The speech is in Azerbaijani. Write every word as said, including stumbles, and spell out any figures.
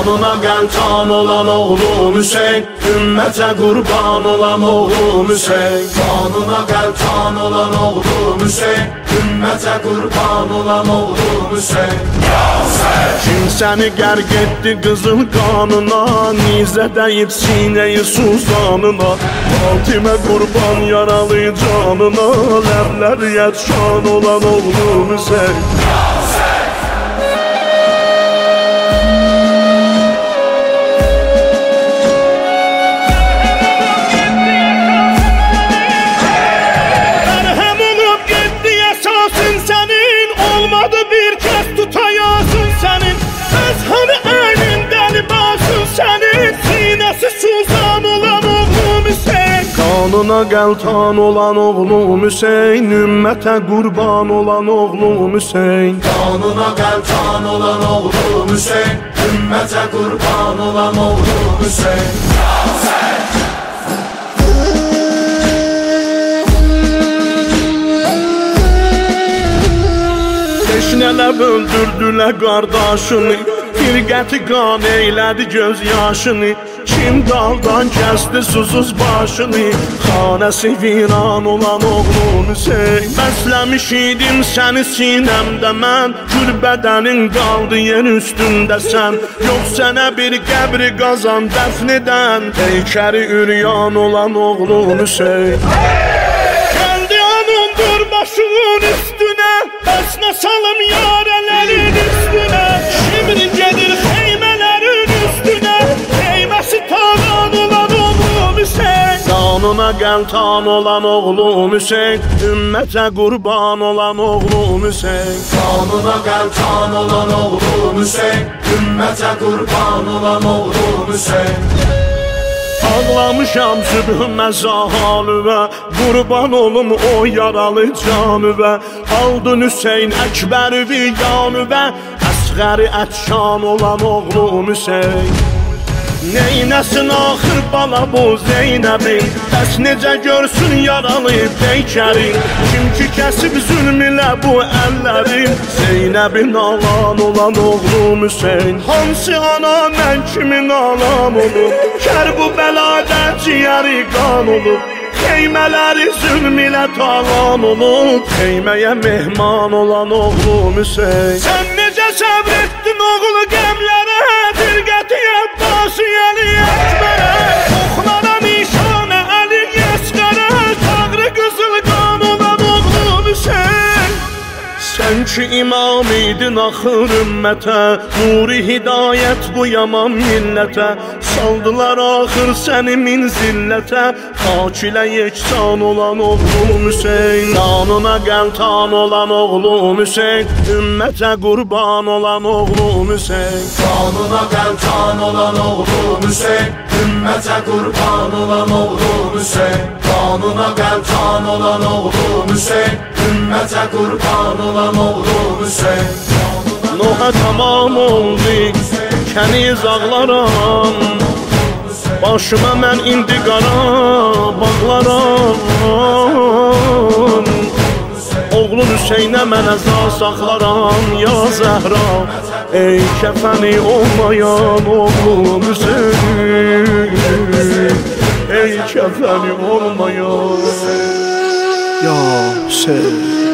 Kanuna qəltan olan oğlum Hüseyn, ümmətə qurban olan oğlum Hüseyn. Kanuna qəltan olan oğlum Hüseyn, ümmətə qurban olan oğlum Hüseyn. Kim səni qərq etdi qızıl qanına, nizə dəyib sinəyi suzanına, Fatimə qurban yaralı canına, ləblər yətşan olan oğlum Hüseyn. Kanuna qəltan olan oğlum Hüseyn, ümmətə qurban olan oğlum Hüseyn. Kanuna qəltan olan oğlum Hüseyn, ümmətə qurban olan oğlum Hüseyn. Teşnələr öldürdülər qardaşını, firqəti qan eylədi göz yaşını. Kim daldan kəsdi susuz başını, xanəsi viran olan oğlum Hüseyn. Bəsləmiş idim səni sinəmdə mən, gül bədənin qaldı yer üstündə sən. Yox sənə bir qəbri qazan dəfn edən, heykəri üryan olan oğlum Hüseyn. Gəldi anındır başının üstünə, bəsnə salım yarələrin üstünə. Şimdi gedir xeymələrin üstünə, heyməsi talan olan oğlum Hüseyn. Kanuna qəltan olan oğlum Hüseyn, ümmətə qurban olan oğlum Hüseyn. Kanuna qəltan olan oğlum Hüseyn, ümmətə qurban olan oğlum Hüseyn. Ağlamışam sübhümə zahalüvə, qurban olum o yaralı canüvə. Aldın Hüseyn Əkbərivi yanüvə, əsğəri ətşan olan oğlum Hüseyn. Neynəsin axır bala bu Zeynəbin, bəs necə görsün yaralı peykərin. Kim ki kəsib zülm ilə bu əllərin, Zeynəbin alan olan oğlum Hüseyn. Hansı ana mən kimin alam olub, Kərbəladə ciyəri qan olub. Xeymələri zülm ilə talan olub, xeyməyə mehman olan oğlum Hüseyn. Sən necə səbr etdin oğlu qəmlərə, dirqəti Əbbasi Əli Əkbərə. Oxlara nişanə Əli Əsqərə, tağrı qızıl qan olan oğlum Hüseyn. Sən ki imam idin axır ümmətə, nuri hidayət bu yaman millətə. Saldılar axır səni min zillətə, hak ilə yeksan olan oğlum Hüseyn. Kanuna qəltan olan oğlum Hüseyn, ümmətə qurban olan oğlum Hüseyn. Kanuna qəltan olan oğlum Hüseyn, ümmətə qurban olan oğlum Hüseyn. Kanuna qəltan olan oğlum Hüseyn, ümmətə qurban olan oğlum Hüseyn. Noha tamam oldu, kəniz ağlaram, başıma mən indi qara bağlaram. Oğlun Hüseynə mən əza saxlaram ya Zəhra, ey kəfəni olmayan oğlum Hüseyn, ey kəfəni olmayan ya Hüseyn.